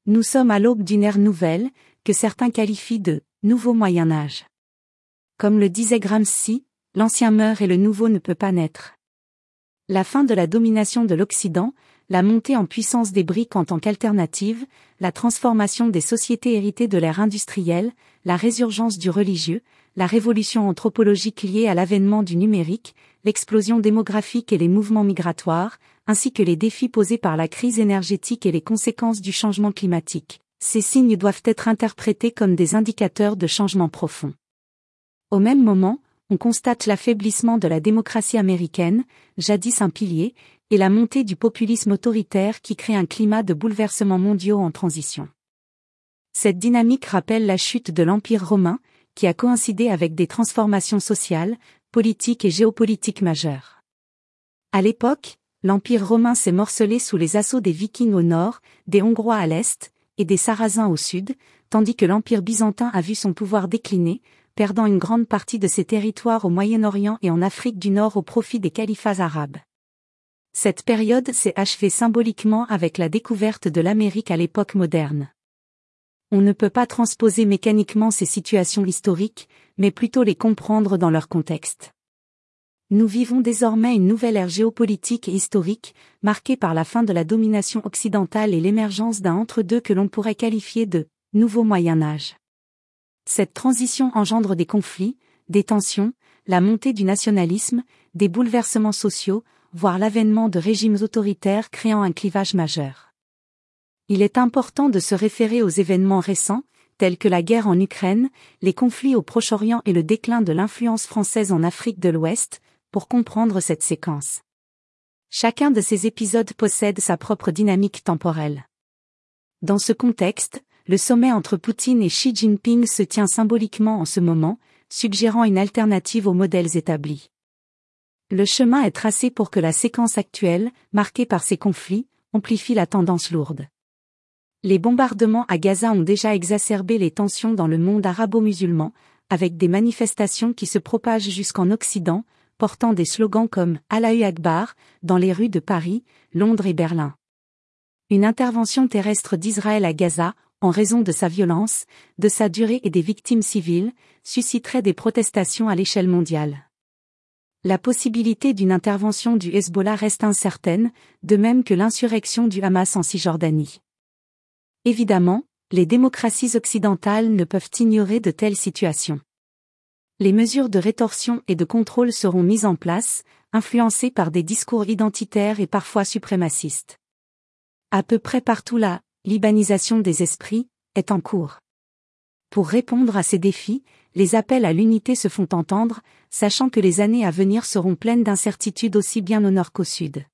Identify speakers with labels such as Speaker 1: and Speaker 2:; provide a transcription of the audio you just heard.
Speaker 1: Nous sommes à l'aube d'une ère nouvelle, que certains qualifient de « nouveau Moyen-Âge ». Comme le disait Gramsci, l'ancien meurt et le nouveau ne peut pas naître. La fin de la domination de l'Occident, la montée en puissance des briques en tant qu'alternative, la transformation des sociétés héritées de l'ère industrielle, la résurgence du religieux, la révolution anthropologique liée à l'avènement du numérique, l'explosion démographique et les mouvements migratoires, ainsi que les défis posés par la crise énergétique et les conséquences du changement climatique. Ces signes doivent être interprétés comme des indicateurs de changement profond. Au même moment, on constate l'affaiblissement de la démocratie américaine, jadis un pilier, et la montée du populisme autoritaire qui crée un climat de bouleversements mondiaux en transition. Cette dynamique rappelle la chute de l'Empire romain, qui a coïncidé avec des transformations sociales, politiques et géopolitiques majeures. À l'époque, l'Empire romain s'est morcelé sous les assauts des Vikings au nord, des Hongrois à l'est, et des Sarrasins au sud, tandis que l'Empire byzantin a vu son pouvoir décliner, perdant une grande partie de ses territoires au Moyen-Orient et en Afrique du Nord au profit des califats arabes. Cette période s'est achevée symboliquement avec la découverte de l'Amérique à l'époque moderne. On ne peut pas transposer mécaniquement ces situations historiques, mais plutôt les comprendre dans leur contexte. Nous vivons désormais une nouvelle ère géopolitique et historique, marquée par la fin de la domination occidentale et l'émergence d'un entre-deux que l'on pourrait qualifier de « nouveau Moyen-Âge ». Cette transition engendre des conflits, des tensions, la montée du nationalisme, des bouleversements sociaux, voire l'avènement de régimes autoritaires créant un clivage majeur. Il est important de se référer aux événements récents, tels que la guerre en Ukraine, les conflits au Proche-Orient et le déclin de l'influence française en Afrique de l'Ouest, pour comprendre cette séquence. Chacun de ces épisodes possède sa propre dynamique temporelle. Dans ce contexte, le sommet entre Poutine et Xi Jinping se tient symboliquement en ce moment, suggérant une alternative aux modèles établis. Le chemin est tracé pour que la séquence actuelle, marquée par ces conflits, amplifie la tendance lourde. Les bombardements à Gaza ont déjà exacerbé les tensions dans le monde arabo-musulman, avec des manifestations qui se propagent jusqu'en Occident, portant des slogans comme « Allahu Akbar » dans les rues de Paris, Londres et Berlin. Une intervention terrestre d'Israël à Gaza, en raison de sa violence, de sa durée et des victimes civiles, susciterait des protestations à l'échelle mondiale. La possibilité d'une intervention du Hezbollah reste incertaine, de même que l'insurrection du Hamas en Cisjordanie. Évidemment, les démocraties occidentales ne peuvent ignorer de telles situations. Les mesures de rétorsion et de contrôle seront mises en place, influencées par des discours identitaires et parfois suprémacistes. À peu près partout la libanisation des esprits est en cours. Pour répondre à ces défis, les appels à l'unité se font entendre, sachant que les années à venir seront pleines d'incertitudes aussi bien au nord qu'au sud.